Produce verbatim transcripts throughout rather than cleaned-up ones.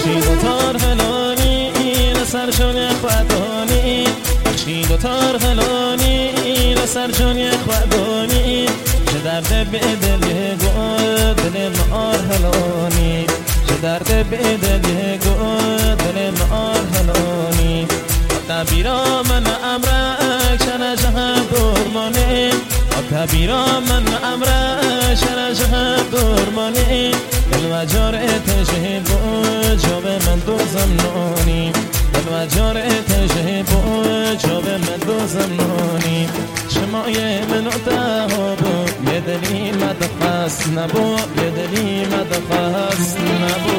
بخشید و تار هلانی لسر جان خودانی بخشید و تار هلانی لسر جان خودانی چه درد به دل گو دل مار هلانی چه درد به دل گو دل مار هلانی تبیرا من امرک شر جهان درمانی تبیرا من امرک شر جهان درمانی دل و جارت شهبو جواب من دو زمنانی دل و جارت شهبو جواب من دو زمنانی شمای من اتهابو یه دلی مدخست نبو یه دلی مدخست نبو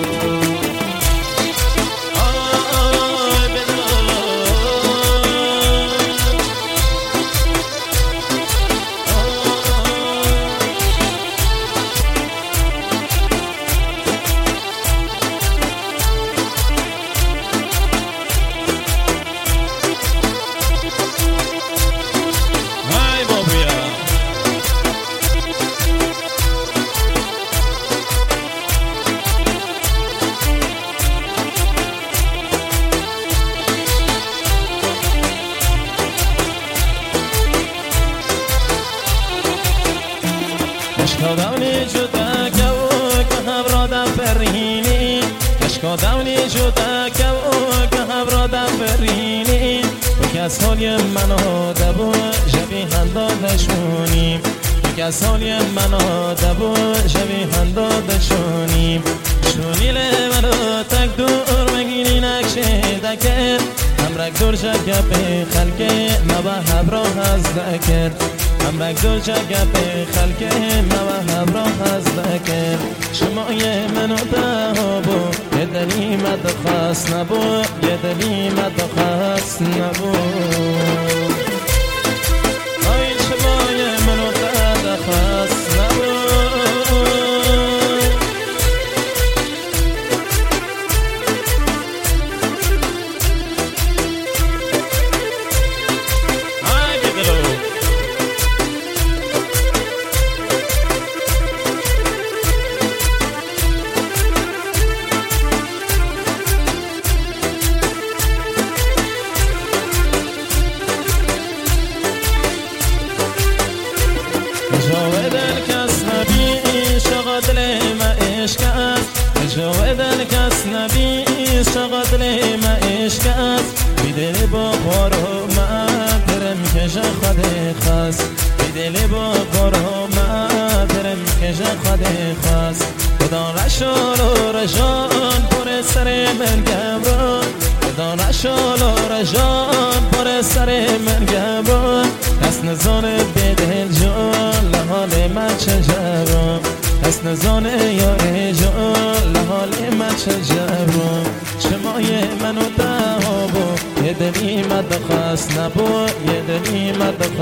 کشکادانی جدا که که هبرادم فرینی کشکادانی جدا که که هبرادم فرینی تو که سالی منو دبو جبی هندادشونی تو که سالی منو دبو جبی هندادشونی شونی منو تک دور مگینی نکشه دکر همرک دور جگه به خلقه مبا هبرا هز دکر همرک دو جگه به خلقه موهب را هزده کرد شمای منو دهابو یه دلی مدخست نبو یه دلی مدخست نبو آی شمای منو دهخست نبو جوه دل کس نبی شغل دل ما عشق است جوه دل کس نبی شغل دل ما عشق است بیدل با بارو ما درم کش خود خاص بیدل با بارو ما درم کش خود خاص خدا رشال و رجان پر سر من گبران خدا رشال و رجان پر سر من گبران دست نزان بدل جان لحال من چه جبران دست نزان یار جان لحال من چه جبران شمای منو دهابو یه دلی مدخست نبو یه دلی مدخست